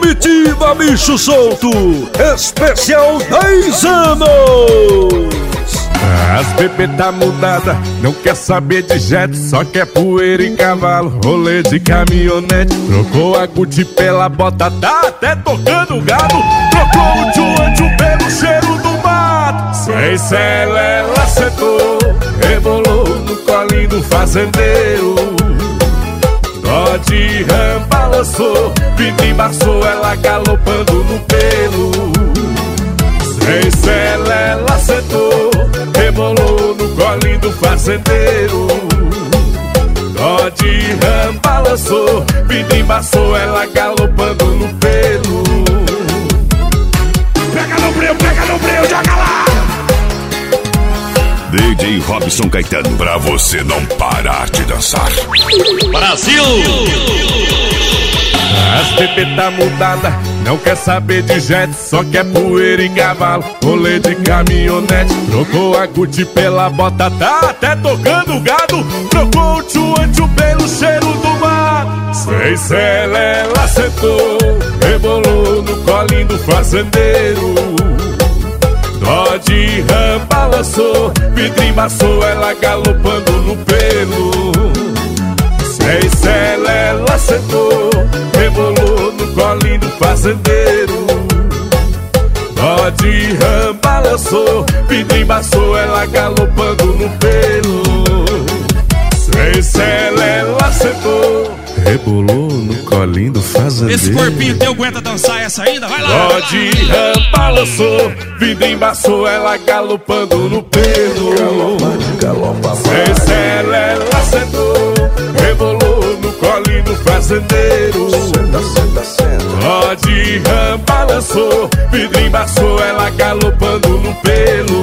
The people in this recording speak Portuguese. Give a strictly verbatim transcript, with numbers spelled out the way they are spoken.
Comitiva Bicho Solto, especial dez anos. As bebê tá mudada, não quer saber de jet, só quer poeira e cavalo, rolê de caminhonete. Trocou a Gucci pela bota, tá até tocando gado. Trocou o tchuan pelo cheiro do mato. Sem cela ela sentou, rebolou no colinho do fazendeiro. Dodge Ram balançou, vida embaçou, ela galopando no pelo. Sem cela ela sentou, rebolou no colinho do fazendeiro. Dodge Ram balançou, vida embaçou, ela galopando no pelo. Pega no breu, pega no breu, joga lá! D J Robson Caetano, pra você não parar de dançar. Brasil! As bebê tá mudada, não quer saber de jet, só quer poeira e cavalo, rolê de caminhonete. Trocou a Gucci pela bota, tá até tocando gado. Trocou o tchuan pelo cheiro do mar. Sem cela ela sentou, rebolou no colinho do fazendeiro. Dodge Ram balançou, vidro embaçou, ela galopando no pelo. Sem cela ela sentou, rebolou no colinho do fazendeiro. Dodge Ram balançou, vidro embaçou, ela galopando no pelo. Sem cela ela sentou, rebolou no colinho do fazendeiro. Esse corpinho teu aguenta dançar essa ainda? Vai lá! Dodge Ram balançou, vida embaçou, ela galopando no pelo. Sem cela ela sentou, rebolou no colinho do fazendeiro. Dodge Ram balançou, vidro embaçou, ela galopando no pelo.